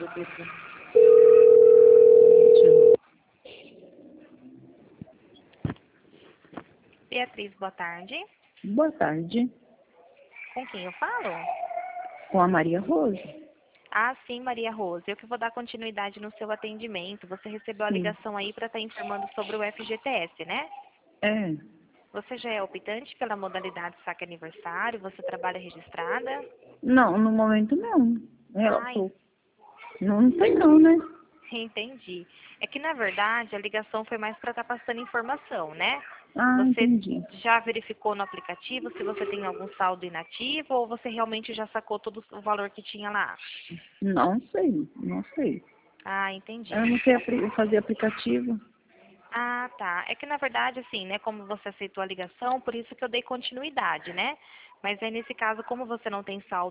Beatriz, boa tarde. Boa tarde, Com quem eu falo? com a Maria Rose. Ah, sim, Maria Rose. Eu que vou dar continuidade no seu atendimento. Você recebeu a Sim. ligação aí para estar informando sobre o FGTS, né? É, Você já é optante pela modalidade saque aniversário? Você trabalha registrada? não, no momento não. Ai, Não sei não, né? entendi. É que, na verdade, a ligação foi mais para estar passando informação, né? Ah, Você entendi. já verificou no aplicativo se você tem algum saldo inativo ou você realmente já sacou todo o valor que tinha lá? Não sei, não sei. Ah, entendi. Eu não sei fazer aplicativo. Ah, tá. É que na verdade, assim, né, como você aceitou a ligação, por isso que eu dei continuidade, né? Mas aí nesse caso, como você não tem saldo